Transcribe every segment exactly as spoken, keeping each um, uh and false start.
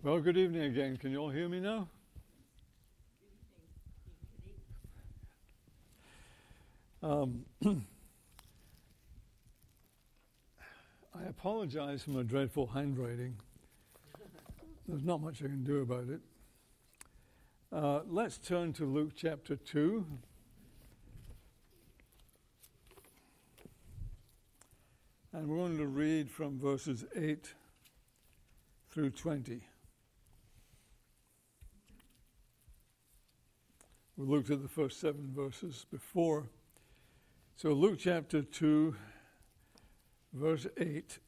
Well, good evening again. Can you all hear me now? Um, I apologize for my dreadful handwriting. There's not much I can do about it. Uh, let's turn to Luke chapter two. And we're going to read from verses eight through twenty. We looked at the first seven verses before. So Luke chapter two, verse eight,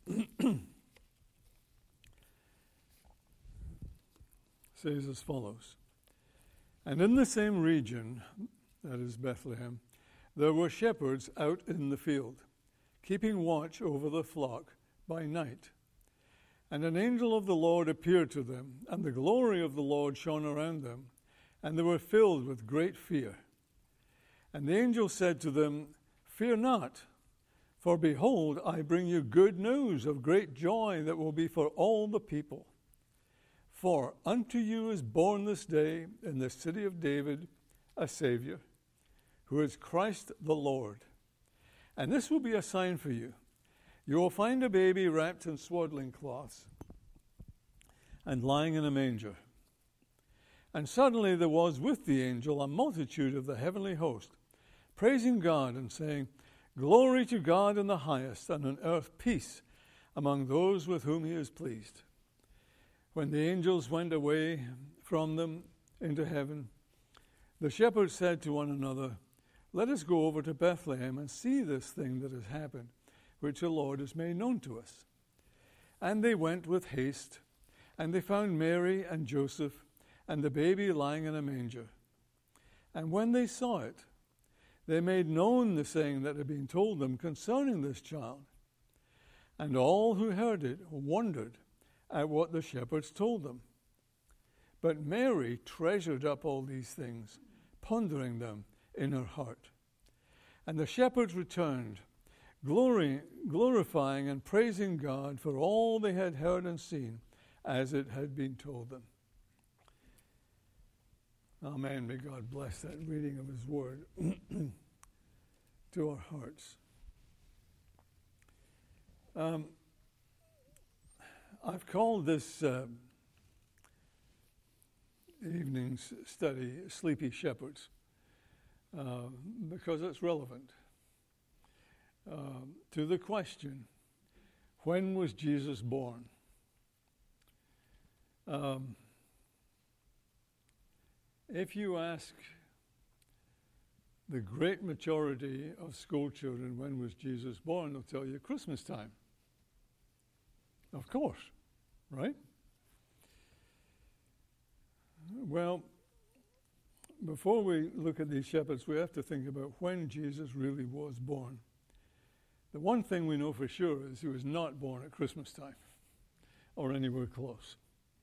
says as follows. And in the same region, that is Bethlehem, there were shepherds out in the field, keeping watch over the flock by night. And an angel of the Lord appeared to them, and the glory of the Lord shone around them, and they were filled with great fear. And the angel said to them, Fear not, for behold, I bring you good news of great joy that will be for all the people. For unto you is born this day in the city of David a Savior, who is Christ the Lord. And this will be a sign for you. You will find a baby wrapped in swaddling cloths and lying in a manger. And suddenly there was with the angel a multitude of the heavenly host, praising God and saying, Glory to God in the highest, and on earth peace among those with whom he is pleased. When the angels went away from them into heaven, the shepherds said to one another, Let us go over to Bethlehem and see this thing that has happened, which the Lord has made known to us. And they went with haste, and they found Mary and Joseph and the baby lying in a manger. And when they saw it, they made known the saying that had been told them concerning this child. And all who heard it wondered at what the shepherds told them. But Mary treasured up all these things, pondering them in her heart. And the shepherds returned, glory, glorifying and praising God for all they had heard and seen, as it had been told them. Amen. May God bless that reading of his word to our hearts. Um, I've called this uh, evening's study Sleepy Shepherds uh, because it's relevant uh, to the question, when was Jesus born? Um, If you ask the great majority of school children when was Jesus born, they'll tell you Christmas time. Of course, right? Well, before we look at these shepherds, we have to think about when Jesus really was born. The one thing we know for sure is he was not born at Christmas time or anywhere close.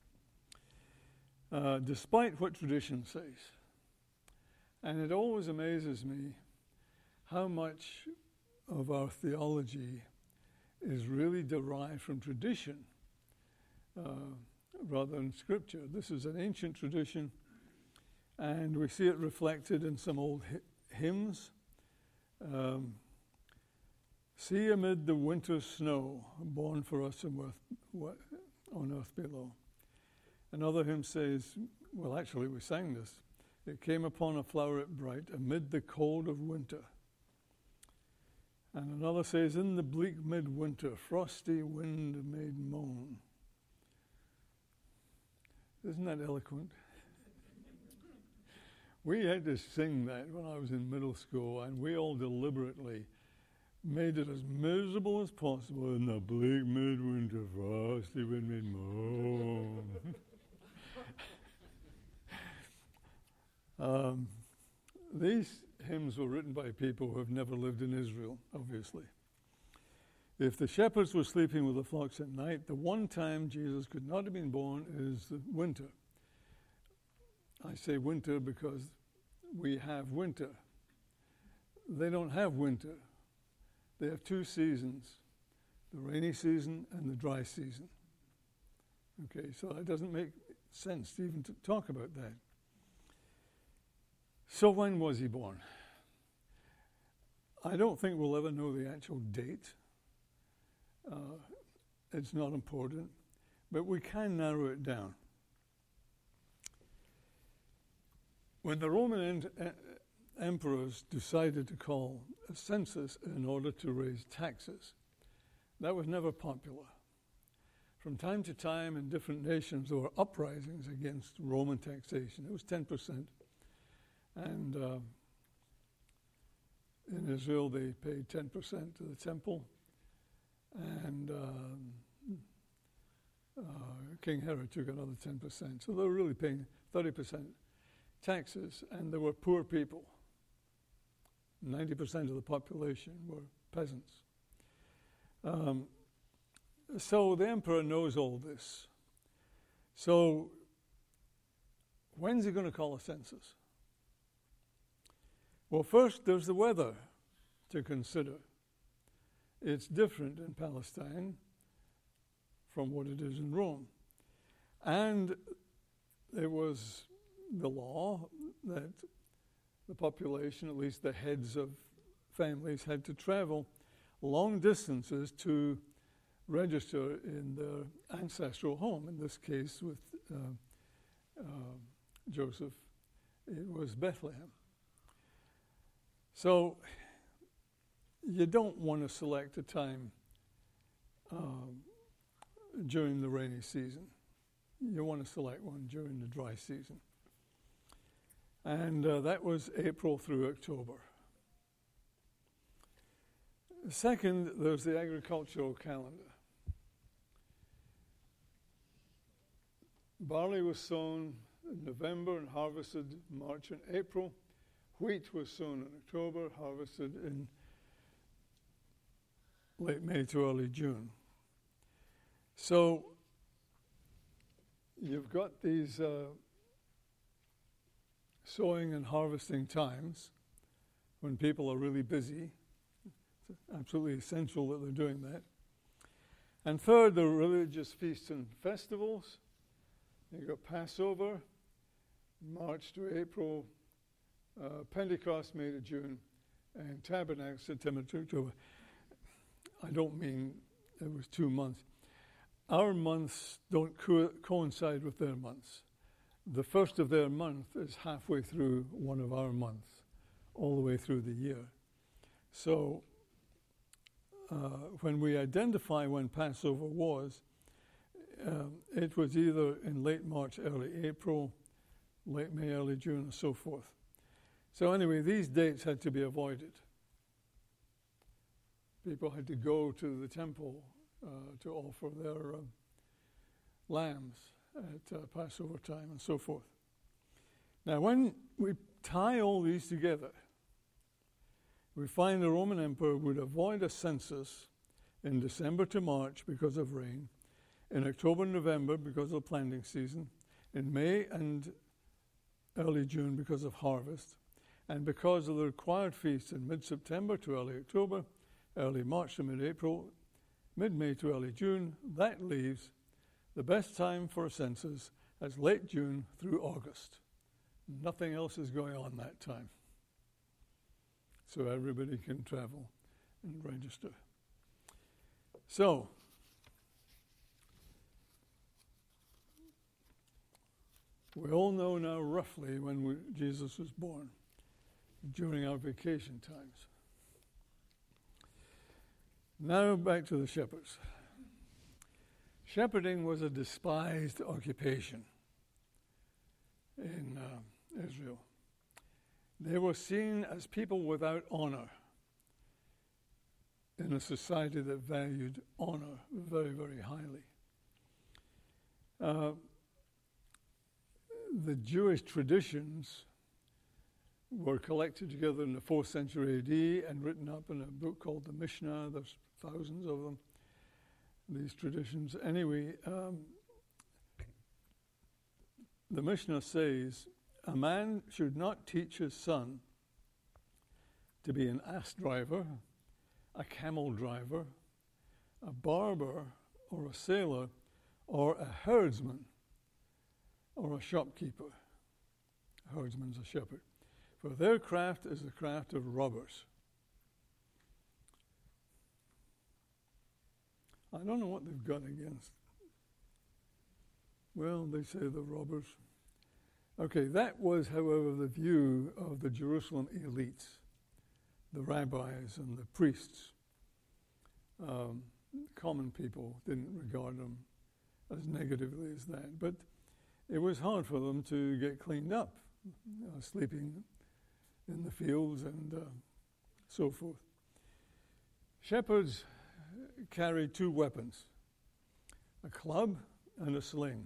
Uh, despite what tradition says. And it always amazes me how much of our theology is really derived from tradition uh, rather than scripture. This is an ancient tradition, and we see it reflected in some old hy- hymns. Um, See amid the winter snow, born for us on earth, on earth below. Another hymn says, well, actually, we sang this. It came upon a floweret bright amid the cold of winter. And another says, in the bleak midwinter, frosty wind made moan. Isn't that eloquent? We had to sing that when I was in middle school, and we all deliberately made it as miserable as possible. In the bleak midwinter, frosty wind made moan. Um, these hymns were written by people who have never lived in Israel, obviously. If the shepherds were sleeping with the flocks at night, the one time Jesus could not have been born is the winter. I say winter because we have winter. They don't have winter. They have two seasons, the rainy season and the dry season. Okay, so it doesn't make sense to even to talk about that. So when was he born? I don't think we'll ever know the actual date. Uh, it's not important, but we can narrow it down. When the Roman en- en- emperors decided to call a census in order to raise taxes, that was never popular. From time to time in different nations there were uprisings against Roman taxation. It was ten percent. And uh, in Israel they paid ten percent to the temple. And um, uh, King Herod took another ten percent. So they were really paying thirty percent taxes, and they were poor people. ninety percent of the population were peasants. Um, so the emperor knows all this. So when's he going to call a census? Well, first there's the weather to consider. It's different in Palestine from what it is in Rome. And it was the law that the population, at least the heads of families, had to travel long distances to register in their ancestral home. In this case, with uh, uh, Joseph, it was Bethlehem. So you don't want to select a time um, during the rainy season. You want to select one during the dry season. And uh, that was April through October. Second, there's the agricultural calendar. Barley was sown in November and harvested in March and April. Wheat was sown in October, harvested in late May to early June. So you've got these uh, sowing and harvesting times when people are really busy. It's absolutely essential that they're doing that. And third, the religious feasts and festivals. You've got Passover, March to April, uh, Pentecost, May to June, and Tabernacle, September to October. I don't mean it was two months. Our months don't co- coincide with their months. The first of their month is halfway through one of our months, all the way through the year. So uh, when we identify when Passover was, um, it was either in late March, early April, late May, early June, and so forth. So anyway, these dates had to be avoided. People had to go to the temple uh, to offer their uh, lambs at uh, Passover time and so forth. Now, when we tie all these together, we find the Roman emperor would avoid a census in December to March because of rain, in October and November because of planting season, in May and early June because of harvest, and because of the required feasts in mid-September to early October, early March to mid-April, mid-May to early June. That leaves the best time for a census as late June through August. Nothing else is going on that time. So everybody can travel and register. So, we all know now roughly when we, Jesus was born, during our vacation times. Now back to the shepherds. Shepherding was a despised occupation in uh, Israel. They were seen as people without honor in a society that valued honor very, very highly. Uh, the Jewish traditions were collected together in the fourth century A D and written up in a book called the Mishnah. There's thousands of them, these traditions. Anyway, um, the Mishnah says, a man should not teach his son to be an ass driver, a camel driver, a barber, or a sailor, or a herdsman, or a shopkeeper. A herdsman's a shepherd. For their craft is the craft of robbers. I don't know what they've got against. Well, they say the robbers. Okay, that was, however, the view of the Jerusalem elites, the rabbis and the priests. Um, common people didn't regard them as negatively as that, but it was hard for them to get cleaned up, uh, sleeping in the fields and uh, so forth. Shepherds carried two weapons, a club and a sling.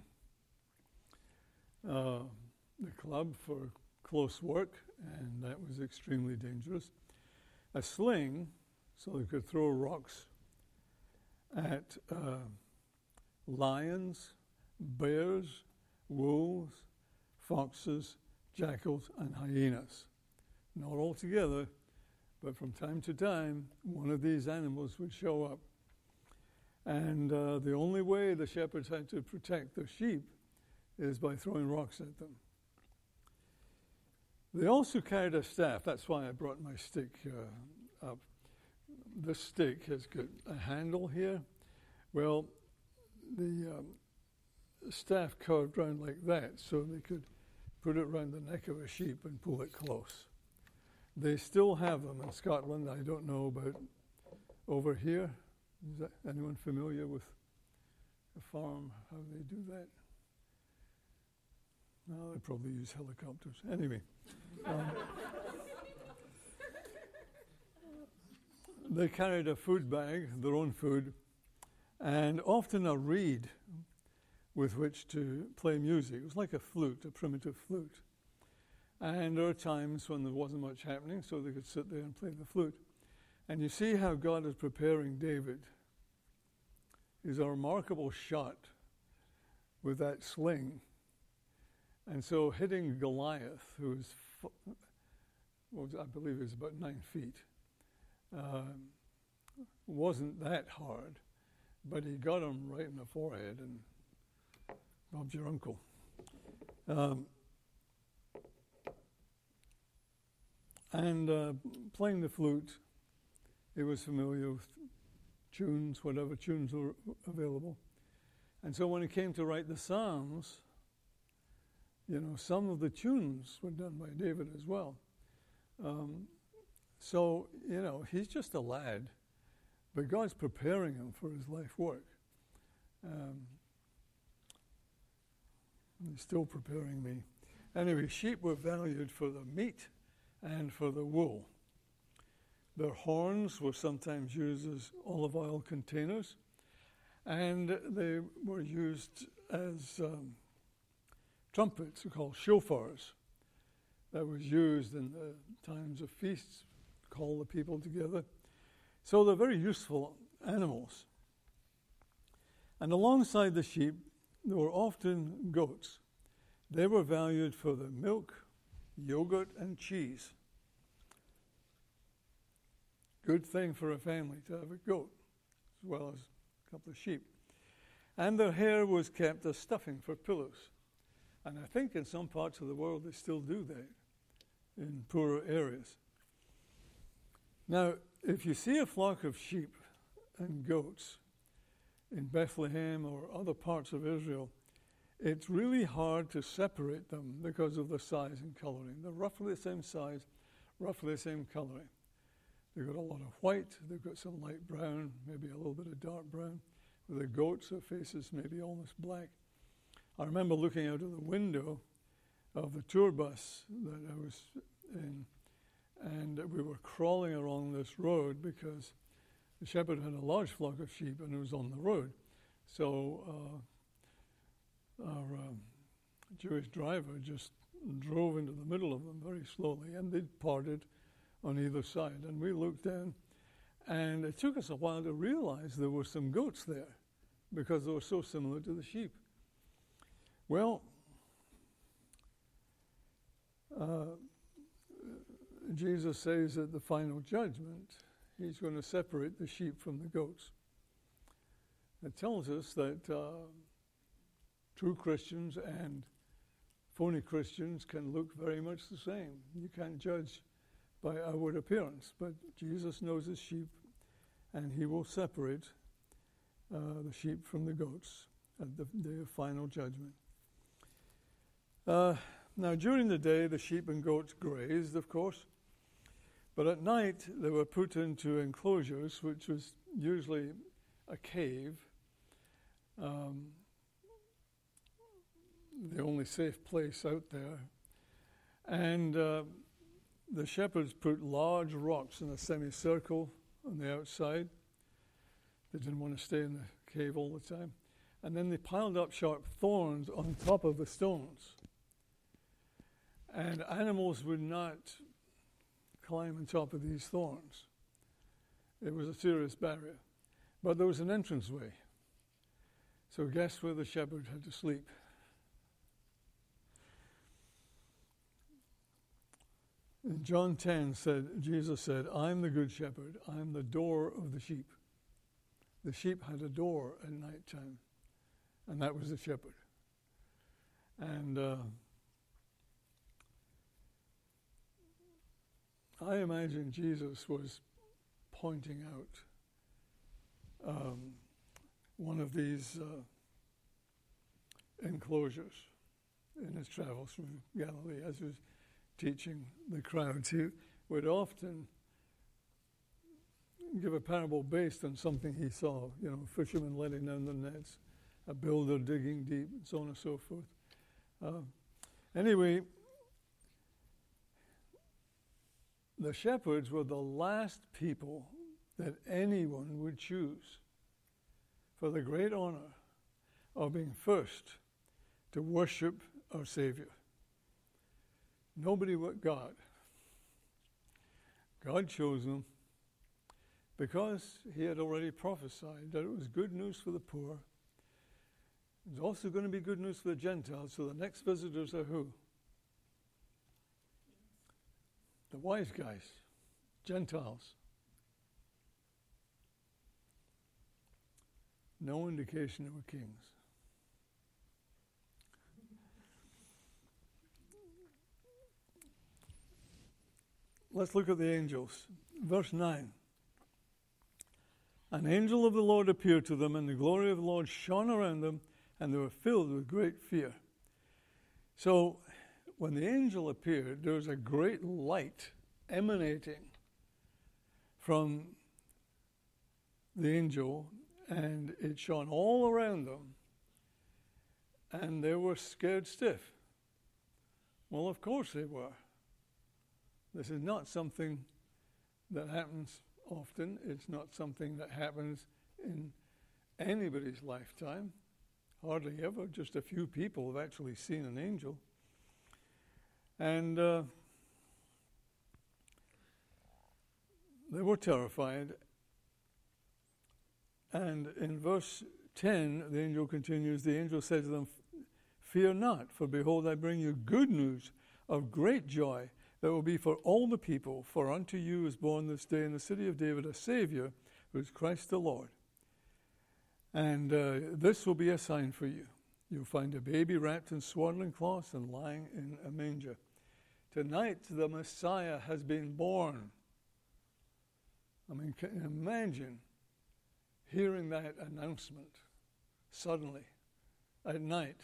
Uh, the club for close work, and that was extremely dangerous. A sling, so they could throw rocks at uh, lions, bears, wolves, foxes, jackals, and hyenas. Not all together, but from time to time, one of these animals would show up. And uh, the only way the shepherds had to protect their sheep is by throwing rocks at them. They also carried a staff. That's why I brought my stick uh, up. This stick has got a handle here. Well, the um, staff curved around like that, so they could put it around the neck of a sheep and pull it close. They still have them in Scotland. I don't know about over here. Is that anyone familiar with a farm, how they do that? No, they probably use helicopters. Anyway. Um, they carried a food bag, their own food, and often a reed with which to play music. It was like a flute, a primitive flute. And there are times when there wasn't much happening, so they could sit there and play the flute. And you see how God is preparing David. He's a remarkable shot with that sling. And so hitting Goliath, who is, well, I believe he was about nine feet, uh, wasn't that hard. But he got him right in the forehead, and Bob's your uncle. Um, and uh, playing the flute, he was familiar with tunes, whatever tunes were available. And so when he came to write the Psalms, you know, some of the tunes were done by David as well. Um, so, you know, he's just a lad, but God's preparing him for his life work. Um, he's still preparing me. Anyway, sheep were valued for the meat and for the wool. Their horns were sometimes used as olive oil containers, and they were used as um, trumpets, called shofars, that was used in the times of feasts, call the people together. So they're very useful animals. And alongside the sheep, there were often goats. They were valued for their milk, yogurt, and cheese. Good thing for a family to have a goat, as well as a couple of sheep. And their hair was kept as stuffing for pillows. And I think in some parts of the world they still do that, in poorer areas. Now, if you see a flock of sheep and goats in Bethlehem or other parts of Israel, it's really hard to separate them because of the size and coloring. They're roughly the same size, roughly the same coloring. They've got a lot of white, they've got some light brown, maybe a little bit of dark brown. With the goats, their faces maybe almost black. I remember looking out of the window of the tour bus that I was in, and we were crawling along this road because the shepherd had a large flock of sheep and it was on the road. So uh, our um, Jewish driver just drove into the middle of them very slowly, and they'd parted on either side. And we looked down, and it took us a while to realize there were some goats there because they were so similar to the sheep. Well, uh, Jesus says at the final judgment, he's going to separate the sheep from the goats. It tells us that uh, true Christians and phony Christians can look very much the same. You can't judge by outward appearance, but Jesus knows his sheep, and he will separate uh, the sheep from the goats at the day of final judgment. Uh, now, during the day, the sheep and goats grazed, of course, but at night they were put into enclosures, which was usually a cave, um, the only safe place out there. And uh, the shepherds put large rocks in a semicircle on the outside. They didn't want to stay in the cave all the time. And then they piled up sharp thorns on top of the stones. And animals would not climb on top of these thorns. It was a serious barrier. But there was an entranceway. So guess where the shepherd had to sleep? In John ten, said, Jesus said, I'm the good shepherd. I'm the door of the sheep. The sheep had a door at night time, and that was the shepherd. And uh, I imagine Jesus was pointing out um, one of these uh, enclosures in his travels through Galilee as he was teaching the crowds. He would often give a parable based on something he saw, you know, fishermen letting down the nets, a builder digging deep, and so on and so forth. Uh, anyway, the shepherds were the last people that anyone would choose for the great honor of being first to worship our Savior. Nobody but God. God chose them because he had already prophesied that it was good news for the poor. It was also going to be good news for the Gentiles. So the next visitors are who? The wise guys, Gentiles. No indication they were kings. Let's look at the angels. Verse nine. An angel of the Lord appeared to them, and the glory of the Lord shone around them, and they were filled with great fear. So, when the angel appeared, there was a great light emanating from the angel, and it shone all around them, and they were scared stiff. Well, of course they were. This is not something that happens often. It's not something that happens in anybody's lifetime. Hardly ever. Just a few people have actually seen an angel. And uh, they were terrified. And in verse ten, the angel continues, the angel said to them, fear not, for behold, I bring you good news of great joy that will be for all the people. For unto you is born this day in the city of David a Savior, who is Christ the Lord. And uh, this will be a sign for you. You'll find a baby wrapped in swaddling cloths and lying in a manger. Tonight the Messiah has been born. I mean, can you imagine hearing that announcement suddenly at night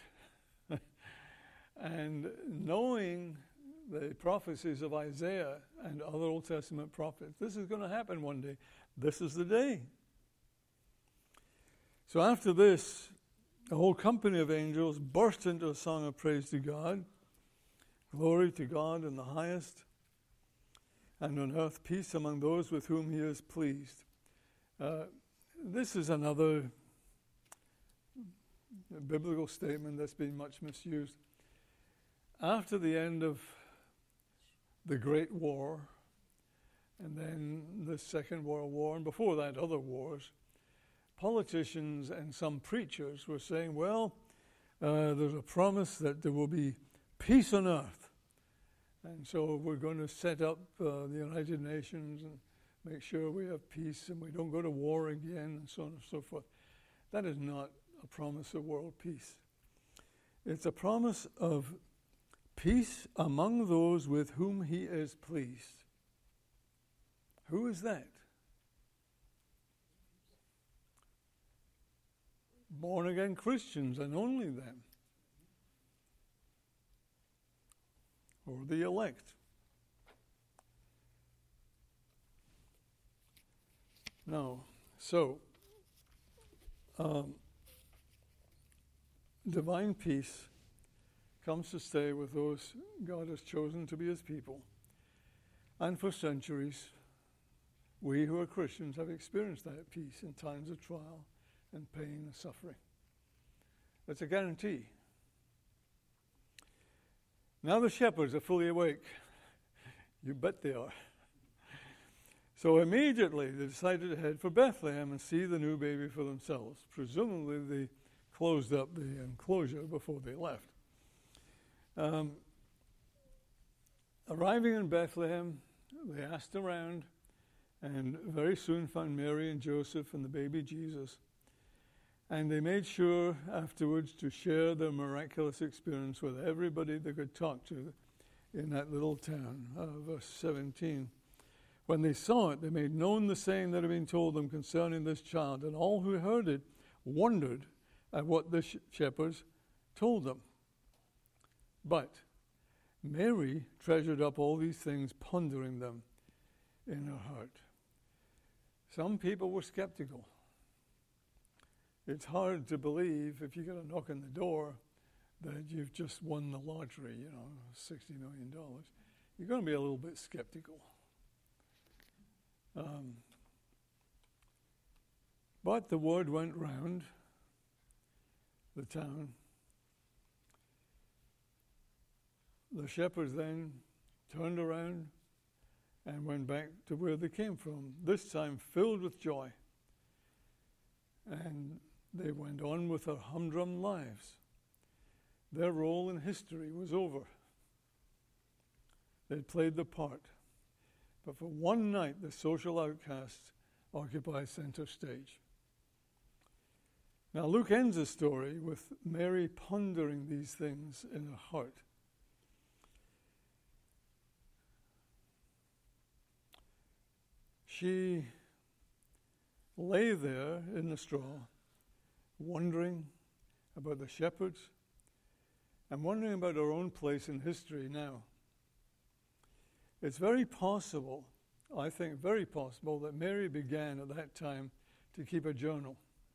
and knowing the prophecies of Isaiah and other Old Testament prophets. This is going to happen one day. This is the day. So after this, the whole company of angels burst into a song of praise to God. Glory to God in the highest, and on earth peace among those with whom he is pleased. Uh, this is another biblical statement that's been much misused. After the end of the Great War, and then the Second World War, and before that, other wars, politicians and some preachers were saying, well, uh, there's a promise that there will be peace on earth. And so we're going to set up uh, the United Nations and make sure we have peace and we don't go to war again, and so on and so forth. That is not a promise of world peace. It's a promise of peace among those with whom he is pleased. Who is that? Born-again Christians, and only them. Or the elect. No. So, um, divine peace comes to stay with those God has chosen to be his people. And for centuries, we who are Christians have experienced that peace in times of trial and pain and suffering. It's a guarantee. Now the shepherds are fully awake. You bet they are. So immediately they decided to head for Bethlehem and see the new baby for themselves. Presumably they closed up the enclosure before they left. Um, arriving in Bethlehem, they asked around and very soon found Mary and Joseph and the baby Jesus. And they made sure afterwards to share their miraculous experience with everybody they could talk to in that little town. Uh, verse seventeen. When they saw it, they made known the saying that had been told them concerning this child, and all who heard it wondered at what the sh- shepherds told them. But Mary treasured up all these things, pondering them in her heart. Some people were skeptical. It's hard to believe if you get a knock on the door that you've just won the lottery, you know, sixty million dollars. You're going to be a little bit skeptical. Um, but the word went round the town. The shepherds then turned around and went back to where they came from, this time filled with joy. And they went on with their humdrum lives. Their role in history was over. They'd played the part. But for one night, the social outcasts occupy center stage. Now, Luke ends the story with Mary pondering these things in her heart. She lay there in the straw, wondering about the shepherds and wondering about her own place in history now. It's very possible, I think very possible, that Mary began at that time to keep a journal.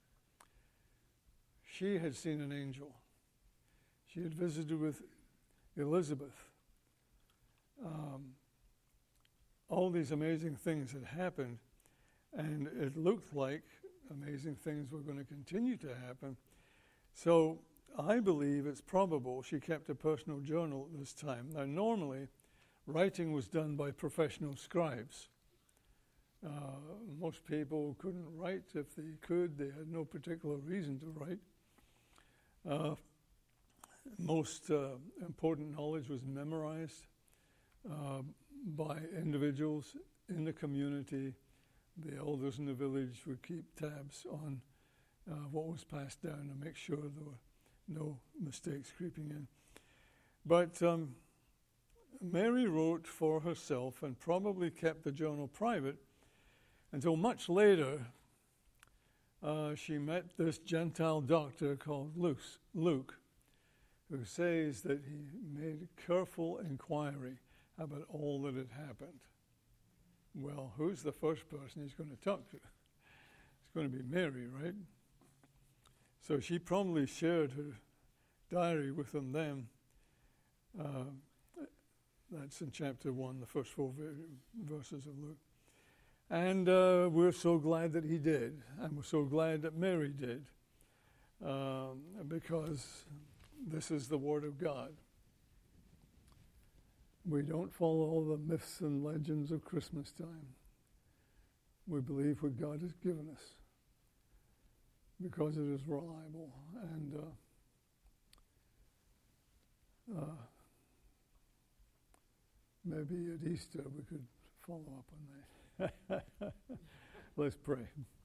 She had seen an angel. She had visited with Elizabeth. Um, all these amazing things had happened, and it looked like amazing things were going to continue to happen. So I believe it's probable she kept a personal journal at this time. Now, normally, writing was done by professional scribes. Uh, most people couldn't write. If they could, they had no particular reason to write. Uh, most uh, important knowledge was memorized uh, by individuals in the community. The elders in the village would keep tabs on uh, what was passed down to make sure there were no mistakes creeping in. But um, Mary wrote for herself and probably kept the journal private until much later uh, she met this Gentile doctor called Luke, Luke, who says that he made careful inquiry about all that had happened. Well, who's the first person he's going to talk to? It's going to be Mary, right? So she probably shared her diary with them then. Uh, that's in chapter one, the first four verses of Luke. And uh, we're so glad that he did, and we're so glad that Mary did, um, because this is the Word of God. We don't follow all the myths and legends of Christmas time. We believe what God has given us because it is reliable. And uh, uh, maybe at Easter we could follow up on that. Let's pray.